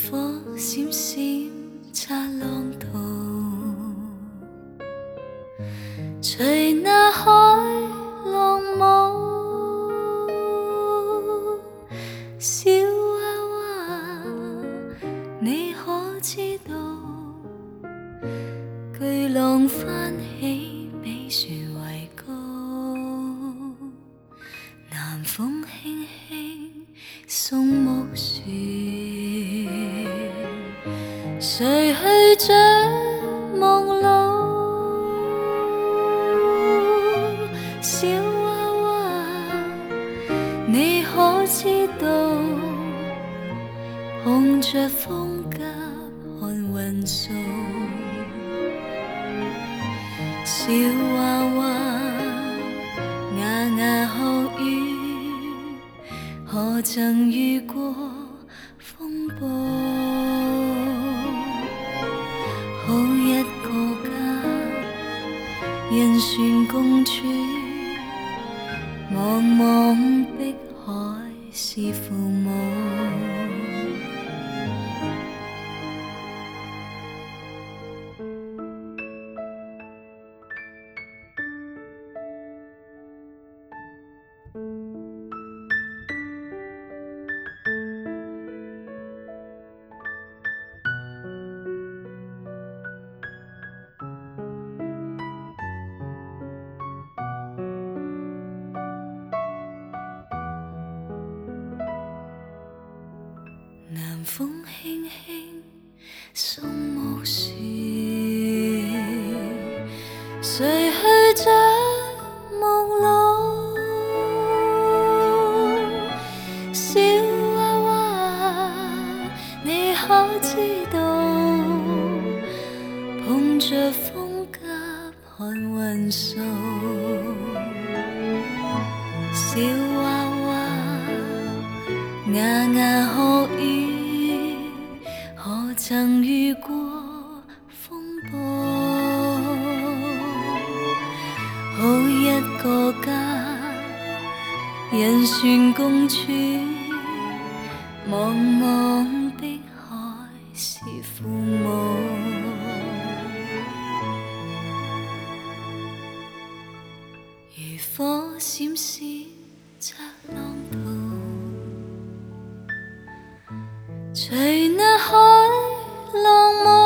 火閃閃擦浪濤，隨那海浪舞。小娃娃，你可知道，巨浪翻起比船為高，南風輕輕送木船，誰去這夢路？小娃娃，你可知道，碰着風急看雲掃。小娃娃，牙牙學語，何曾遇過風暴？好一個家，人船共處，茫茫碧海是父母。南風輕輕送木船，誰去這夢路？小娃娃，你可知道，碰着風急看雲掃。小娃娃，牙牙學語，何曾遇過風暴？好一個家，人船共處，茫茫碧海是父母。如火閃閃擦浪濤，隨那海浪舞。